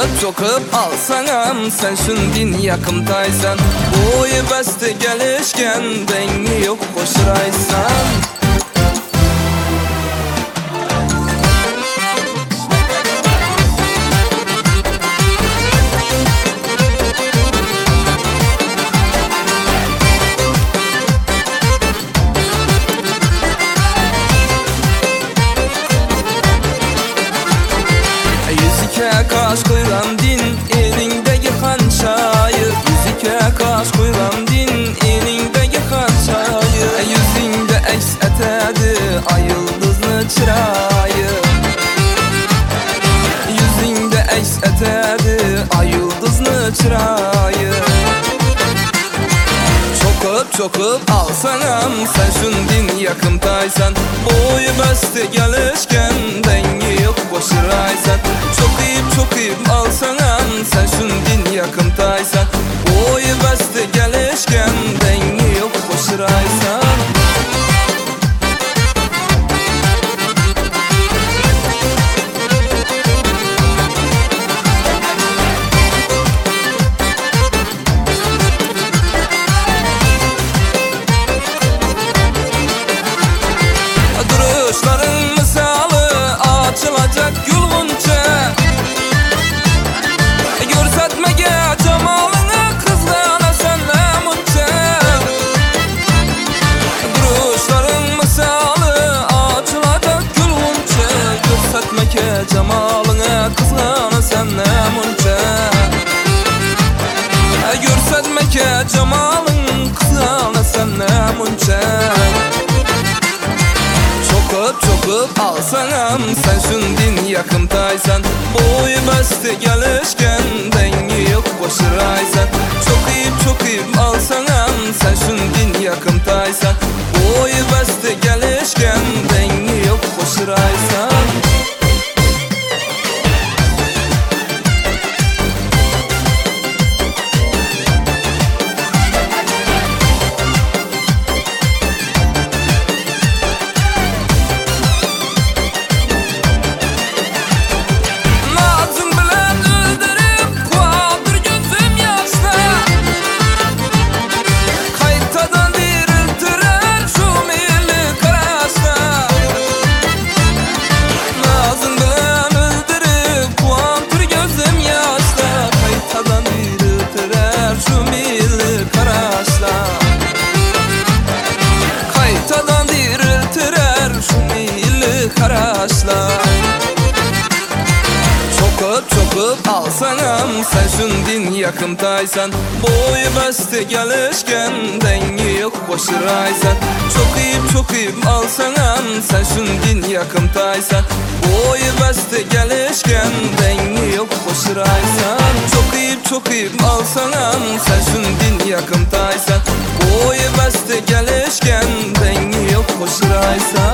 Çokup alsanam sen şundin yakımdaysan. Boyu beste gelişken dengi yok koşuraysan. Kaş koyulan din elindeki hançayı. Yüzüke kaş koyulan din elindeki hançayı. Yüzünde aks etedi ay yıldızlı çırayı. Yüzünde aks etedi ay yıldızlı çırayı. Çokup alsanam sen şundin yakımdaysan. Boyu beste gelişken dengi yok koşuraysan. Çokuyup alsanam sen şundin yakımdaysan. Boyu beste gelişken dengi yok koşuraysan. Duruşların misalı açılacak yulgunca. Görsetmege cemalını kızlarına senle munca. Duruşların misalı açılacak yulgunca. Görsetmege cemalını kızlarına senle munca. Görsetmege cemalın kızlarına senle munca. Çokup alsanam sen şundin yakımdaysan. Boyu beste gelişken dengi yok koşuraysan. Çokuyup alsanam sen şundin yakımdaysan. Boyu beste gelişken dengi yok koşuraysan. Çokup alsanam sen şundin yakımdaysan. Boyu beste gelişken dengi yok koşuraysan. Çokuyup alsanam sen şundin yakımdaysan. Boyu beste gelişken dengi yok koşuraysan. Çokuyup alsanam sen şundin yakımdaysan. Boyu beste gelişken dengi yok koşuraysan.